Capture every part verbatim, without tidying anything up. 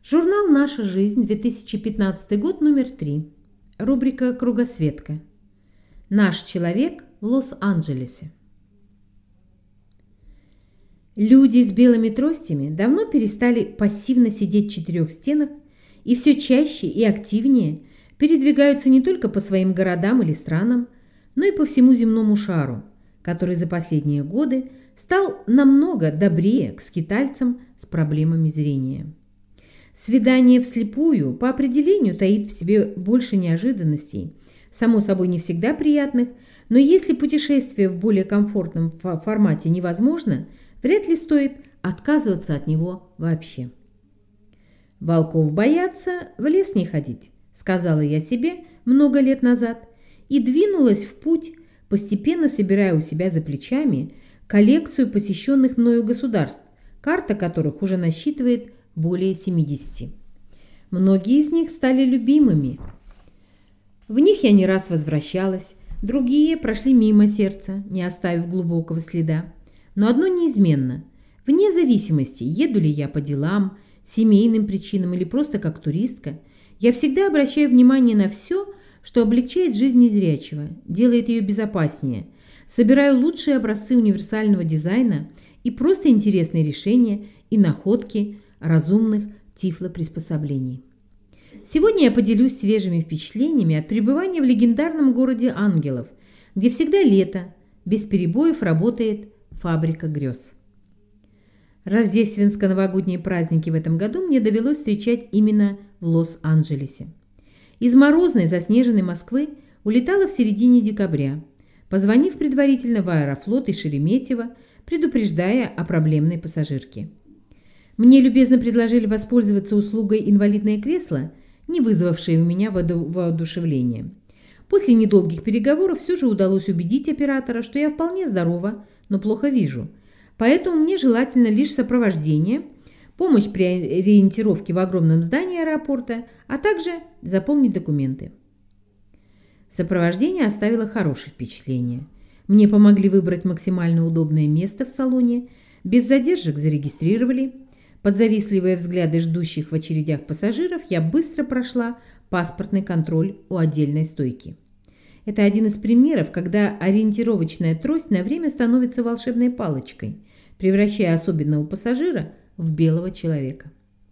Журнал «Наша жизнь», две тысячи пятнадцатый год, номер три. Рубрика «Кругосветка». Наш человек в Лос-Анджелесе. Люди с белыми тростями давно перестали пассивно сидеть в четырех стенах и все чаще и активнее передвигаются не только по своим городам или странам, но и по всему земному шару, который за последние годы стал намного добрее к скитальцам с проблемами зрения. Свидание вслепую по определению таит в себе больше неожиданностей, само собой не всегда приятных, но если путешествие в более комфортном формате невозможно, вряд ли стоит отказываться от него вообще. «Волков боятся, в лес не ходить», — сказала я себе много лет назад и двинулась в путь, постепенно собирая у себя за плечами коллекцию посещенных мною государств, карта которых уже насчитывает более семидесяти. Многие из них стали любимыми. В них я не раз возвращалась, другие прошли мимо сердца, не оставив глубокого следа. Но одно неизменно. Вне зависимости, еду ли я по делам, семейным причинам или просто как туристка, я всегда обращаю внимание на все, что облегчает жизнь незрячего, делает ее безопаснее, собираю лучшие образцы универсального дизайна и просто интересные решения и находки разумных тифлоприспособлений. Сегодня я поделюсь свежими впечатлениями от пребывания в легендарном городе ангелов, где всегда лето, без перебоев работает фабрика грез. Рождественско-новогодние праздники в этом году мне довелось встречать именно в Лос-Анджелесе. Из морозной заснеженной Москвы улетала в середине декабря, позвонив предварительно в Аэрофлот и Шереметьево, предупреждая о проблемной пассажирке. Мне любезно предложили воспользоваться услугой инвалидное кресло, не вызвавшее у меня воодушевления. После недолгих переговоров все же удалось убедить оператора, что я вполне здорова, но плохо вижу. Поэтому мне желательно лишь сопровождение, помощь при ориентировке в огромном здании аэропорта, а также заполнить документы. Сопровождение оставило хорошее впечатление. Мне помогли выбрать максимально удобное место в салоне, без задержек зарегистрировали. Под завистливые взгляды ждущих в очередях пассажиров я быстро прошла паспортный контроль у отдельной стойки. Это один из примеров, когда ориентировочная трость на время становится волшебной палочкой, превращая особенного пассажира в белого человека.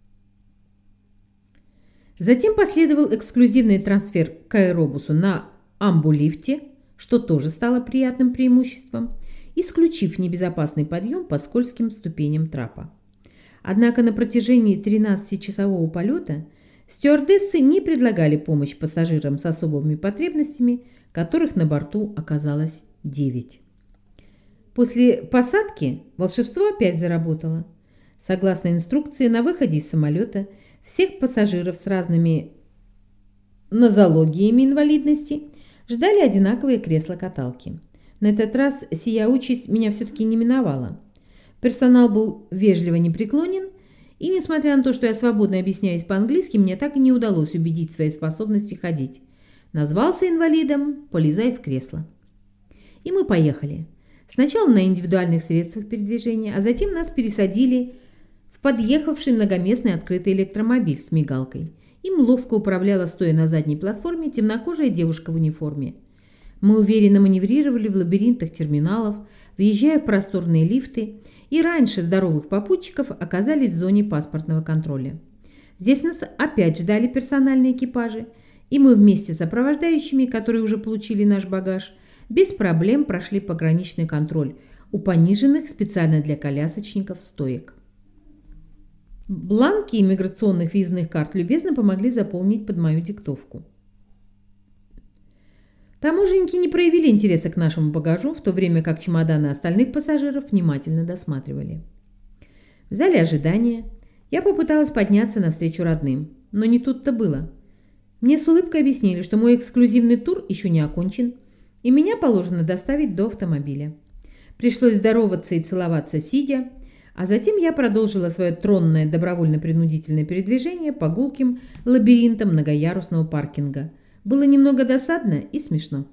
Затем последовал эксклюзивный трансфер к аэробусу на амбулифте, что тоже стало приятным преимуществом, исключив небезопасный подъем по скользким ступеням трапа. Однако на протяжении тринадцатичасового полета стюардессы не предлагали помощь пассажирам с особыми потребностями, которых на борту оказалось девять. После посадки волшебство опять заработало. Согласно инструкции, на выходе из самолета всех пассажиров с разными нозологиями инвалидности ждали одинаковые кресла-каталки. На этот раз сия участь меня все-таки не миновала. Персонал был вежливо непреклонен, и, несмотря на то, что я свободно объясняюсь по-английски, мне так и не удалось убедить в своей способности ходить. Назвался инвалидом, полезай в кресло. И мы поехали. Сначала на индивидуальных средствах передвижения, а затем нас пересадили в подъехавший многоместный открытый электромобиль с мигалкой. Им ловко управляла, стоя на задней платформе, темнокожая девушка в униформе. Мы уверенно маневрировали в лабиринтах терминалов, въезжая в просторные лифты, и раньше здоровых попутчиков оказались в зоне паспортного контроля. Здесь нас опять ждали персональные экипажи, и мы вместе с сопровождающими, которые уже получили наш багаж, без проблем прошли пограничный контроль у пониженных специально для колясочников стоек. Бланки иммиграционных визных карт любезно помогли заполнить под мою диктовку. Таможенники не проявили интереса к нашему багажу, в то время как чемоданы остальных пассажиров внимательно досматривали. В зале ожидания я попыталась подняться навстречу родным, но не тут-то было. Мне с улыбкой объяснили, что мой эксклюзивный тур еще не окончен, и меня положено доставить до автомобиля. Пришлось здороваться и целоваться сидя, а затем я продолжила свое тронное добровольно-принудительное передвижение по гулким лабиринтам многоярусного паркинга. Было немного досадно и смешно.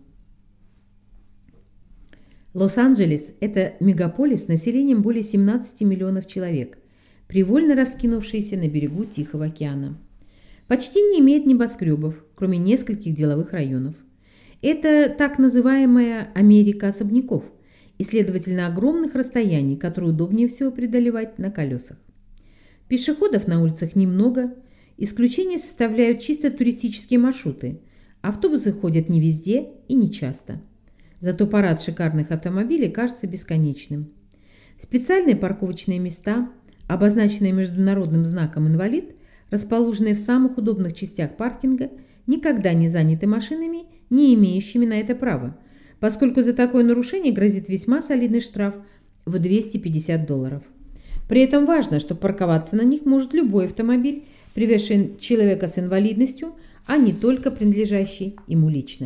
Лос-Анджелес – это мегаполис с населением более семнадцати миллионов человек. привольно раскинувшиеся на берегу Тихого океана. Почти не имеет небоскребов, кроме нескольких деловых районов. Это так называемая Америка особняков и, следовательно, огромных расстояний, которые удобнее всего преодолевать на колесах. Пешеходов на улицах немного, исключение составляют чисто туристические маршруты. Автобусы ходят не везде и не часто. Зато парад шикарных автомобилей кажется бесконечным. Специальные парковочные места, обозначенные международным знаком «Инвалид», расположенные в самых удобных частях паркинга, никогда не заняты машинами, не имеющими на это права, поскольку за такое нарушение грозит весьма солидный штраф в двести пятьдесят долларов. При этом важно, что парковаться на них может любой автомобиль, привезший человека с инвалидностью, а не только принадлежащий ему лично.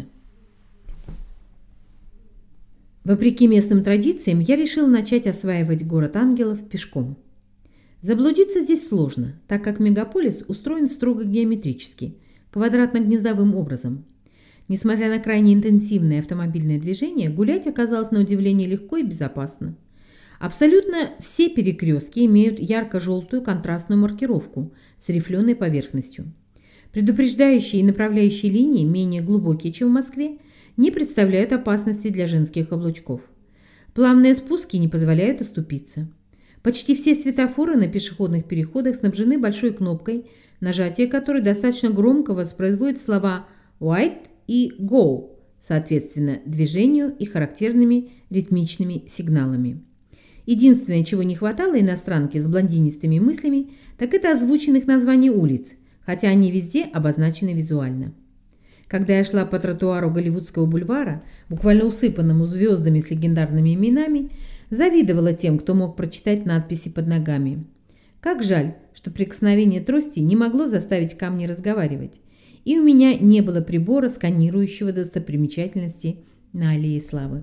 Вопреки местным традициям, я решил начать осваивать город ангелов пешком. Заблудиться здесь сложно, так как мегаполис устроен строго геометрически, квадратно-гнездовым образом. Несмотря на крайне интенсивное автомобильное движение, гулять оказалось на удивление легко и безопасно. Абсолютно все перекрестки имеют ярко-желтую контрастную маркировку с рифленой поверхностью. Предупреждающие и направляющие линии, менее глубокие, чем в Москве, не представляют опасности для женских каблучков. Плавные спуски не позволяют оступиться. Почти все светофоры на пешеходных переходах снабжены большой кнопкой, нажатие которой достаточно громко воспроизводит слова «white» и «go», соответственно, движению и характерными ритмичными сигналами. Единственное, чего не хватало иностранке с блондинистыми мыслями, так это озвученных названий улиц, хотя они везде обозначены визуально. Когда я шла по тротуару Голливудского бульвара, буквально усыпанному звездами с легендарными именами, завидовала тем, кто мог прочитать надписи под ногами. Как жаль, что прикосновение трости не могло заставить камни разговаривать, и у меня не было прибора, сканирующего достопримечательности на Аллее Славы.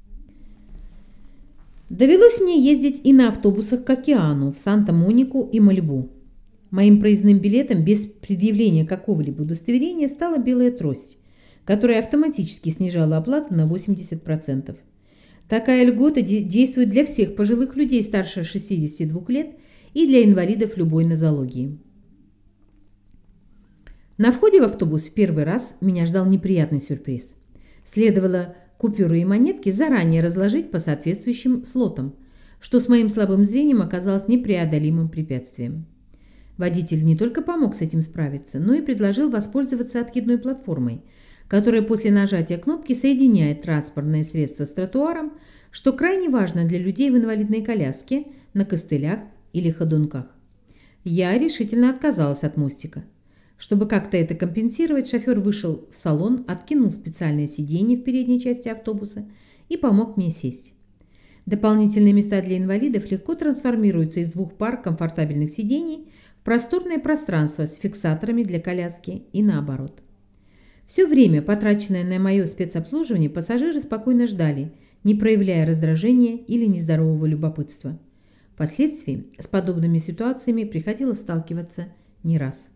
Довелось мне ездить и на автобусах к океану, в Санта-Монику и Малибу. Моим проездным билетом без предъявления какого-либо удостоверения стала белая трость, которая автоматически снижала оплату на восемьдесят процентов. Такая льгота действует для всех пожилых людей старше шестидесяти двух лет и для инвалидов любой нозологии. На входе в автобус в первый раз меня ждал неприятный сюрприз. Следовало купюры и монетки заранее разложить по соответствующим слотам, что с моим слабым зрением оказалось непреодолимым препятствием. Водитель не только помог с этим справиться, но и предложил воспользоваться откидной платформой, которая после нажатия кнопки соединяет транспортное средство с тротуаром, что крайне важно для людей в инвалидной коляске, на костылях или ходунках. Я решительно отказалась от мостика. Чтобы как-то это компенсировать, шофер вышел в салон, откинул специальное сиденье в передней части автобуса и помог мне сесть. Дополнительные места для инвалидов легко трансформируются из двух пар комфортабельных сидений в просторное пространство с фиксаторами для коляски и наоборот. Все время, потраченное на мое спецобслуживание, пассажиры спокойно ждали, не проявляя раздражения или нездорового любопытства. Впоследствии с подобными ситуациями приходилось сталкиваться не раз.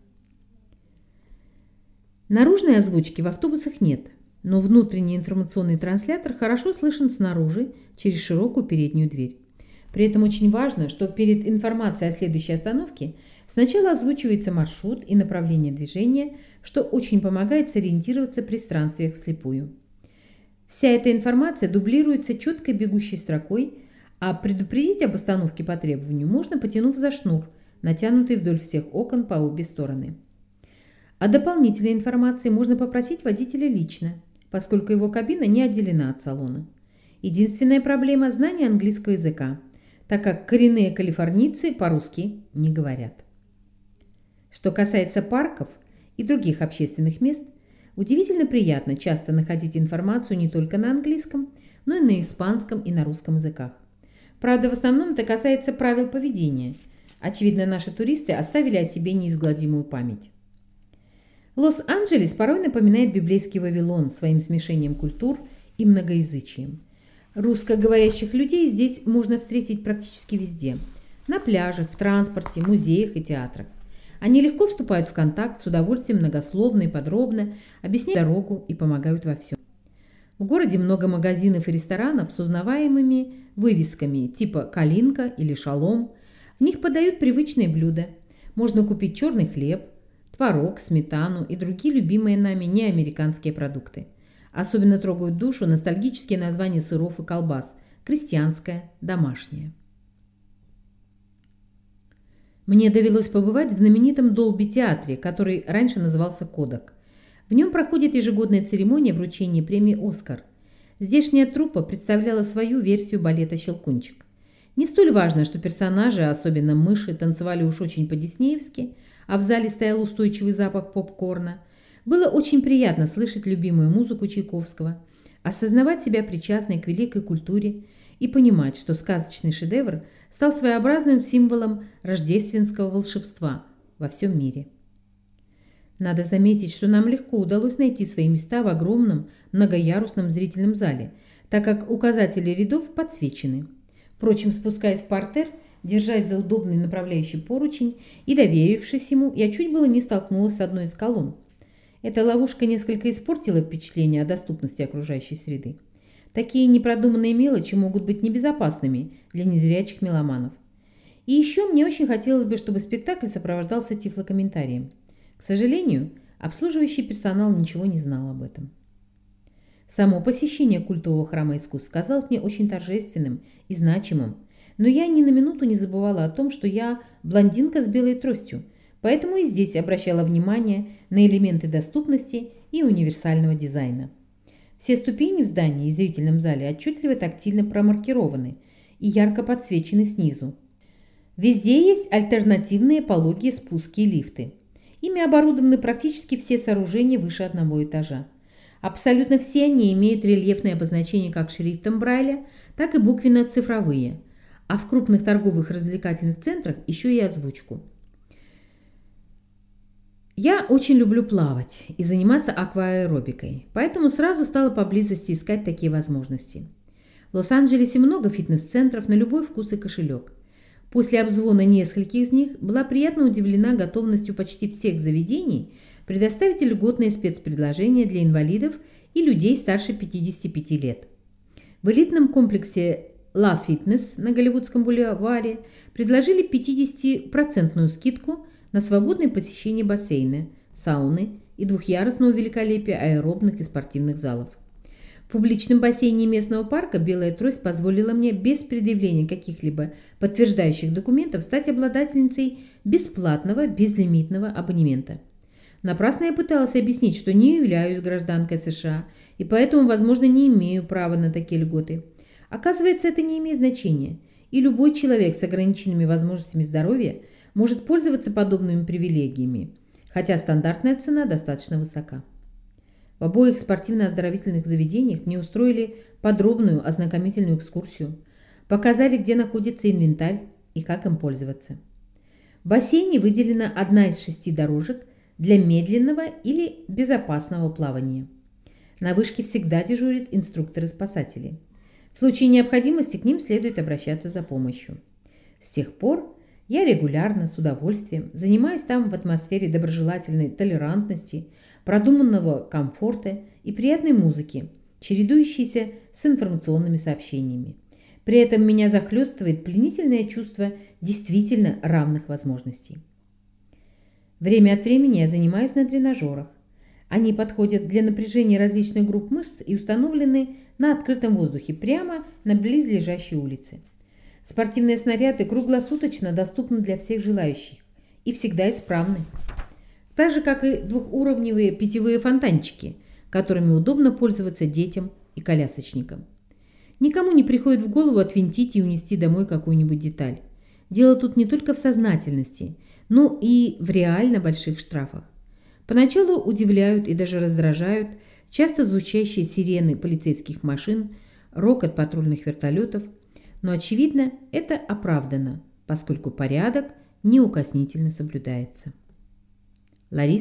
Наружной озвучки в автобусах нет, но внутренний информационный транслятор хорошо слышен снаружи через широкую переднюю дверь. При этом очень важно, что перед информацией о следующей остановке сначала озвучивается маршрут и направление движения, что очень помогает сориентироваться при странствиях вслепую. Вся эта информация дублируется четкой бегущей строкой, а предупредить об остановке по требованию можно, потянув за шнур, натянутый вдоль всех окон по обе стороны. О дополнительной информации можно попросить водителя лично, поскольку его кабина не отделена от салона. Единственная проблема – знание английского языка, так как коренные калифорнийцы по-русски не говорят. Что касается парков и других общественных мест, удивительно приятно часто находить информацию не только на английском, но и на испанском и на русском языках. Правда, в основном это касается правил поведения. Очевидно, наши туристы оставили о себе неизгладимую память. Лос-Анджелес порой напоминает библейский Вавилон своим смешением культур и многоязычием. Русскоговорящих людей здесь можно встретить практически везде – на пляжах, в транспорте, музеях и театрах. Они легко вступают в контакт, с удовольствием многословно и подробно объясняют дорогу и помогают во всем. В городе много магазинов и ресторанов с узнаваемыми вывесками типа «Калинка» или «Шалом». В них подают привычные блюда. Можно купить черный хлеб, творог, сметану и другие любимые нами неамериканские продукты. Особенно трогают душу ностальгические названия сыров и колбас – крестьянское, домашнее. Мне довелось побывать в знаменитом Долби-театре, который раньше назывался «Кодак». В нем проходит ежегодная церемония вручения премии «Оскар». Здешняя труппа представляла свою версию балета «Щелкунчик». Не столь важно, что персонажи, особенно мыши, танцевали уж очень по-диснеевски, а в зале стоял устойчивый запах попкорна. Было очень приятно слышать любимую музыку Чайковского, осознавать себя причастной к великой культуре и понимать, что сказочный шедевр стал своеобразным символом рождественского волшебства во всем мире. Надо заметить, что нам легко удалось найти свои места в огромном многоярусном зрительном зале, так как указатели рядов подсвечены. Впрочем, спускаясь в партер, держась за удобный направляющий поручень и доверившись ему, я чуть было не столкнулась с одной из колонн. Эта ловушка несколько испортила впечатление о доступности окружающей среды. Такие непродуманные мелочи могут быть небезопасными для незрячих меломанов. И еще мне очень хотелось бы, чтобы спектакль сопровождался тифлокомментарием. К сожалению, обслуживающий персонал ничего не знал об этом. Само посещение культового храма искусств казалось мне очень торжественным и значимым, но я ни на минуту не забывала о том, что я блондинка с белой тростью, поэтому и здесь обращала внимание на элементы доступности и универсального дизайна. Все ступени в здании и зрительном зале отчетливо тактильно промаркированы и ярко подсвечены снизу. Везде есть альтернативные пологие спуски и лифты. Ими оборудованы практически все сооружения выше одного этажа. Абсолютно все они имеют рельефные обозначения как шрифтом Брайля, так и буквенно-цифровые, а в крупных торговых развлекательных центрах еще и озвучку. Я очень люблю плавать и заниматься акваэробикой, поэтому сразу стала поблизости искать такие возможности. В Лос-Анджелесе много фитнес-центров на любой вкус и кошелек. После обзвона нескольких из них была приятно удивлена готовностью почти всех заведений предоставить льготные спецпредложения для инвалидов и людей старше пятидесяти пяти лет. В элитном комплексе La Fitness на Голливудском бульваре предложили пятидесятипроцентную скидку на свободное посещение бассейна, сауны и двухъярусного великолепия аэробных и спортивных залов. В публичном бассейне местного парка «Белая трость» позволила мне без предъявления каких-либо подтверждающих документов стать обладательницей бесплатного безлимитного абонемента. Напрасно я пыталась объяснить, что не являюсь гражданкой США и поэтому, возможно, не имею права на такие льготы. Оказывается, это не имеет значения, и любой человек с ограниченными возможностями здоровья может пользоваться подобными привилегиями, хотя стандартная цена достаточно высока. В обоих спортивно-оздоровительных заведениях мне устроили подробную ознакомительную экскурсию, показали, где находится инвентарь и как им пользоваться. В бассейне выделена одна из шести дорожек для медленного или безопасного плавания. На вышке всегда дежурят инструкторы-спасатели. В случае необходимости к ним следует обращаться за помощью. С тех пор я регулярно, с удовольствием занимаюсь там в атмосфере доброжелательной толерантности, продуманного комфорта и приятной музыки, чередующейся с информационными сообщениями. При этом меня захлестывает пленительное чувство действительно равных возможностей. Время от времени я занимаюсь на тренажерах. Они подходят для напряжения различных групп мышц и установлены на открытом воздухе прямо на близлежащей улице. Спортивные снаряды круглосуточно доступны для всех желающих и всегда исправны. Так же, как и двухуровневые питьевые фонтанчики, которыми удобно пользоваться детям и колясочникам. Никому не приходит в голову отвинтить и унести домой какую-нибудь деталь. Дело тут не только в сознательности, но и в реально больших штрафах. Поначалу удивляют и даже раздражают часто звучащие сирены полицейских машин, рокот патрульных вертолетов, но, очевидно, это оправдано, поскольку порядок неукоснительно соблюдается. Лариса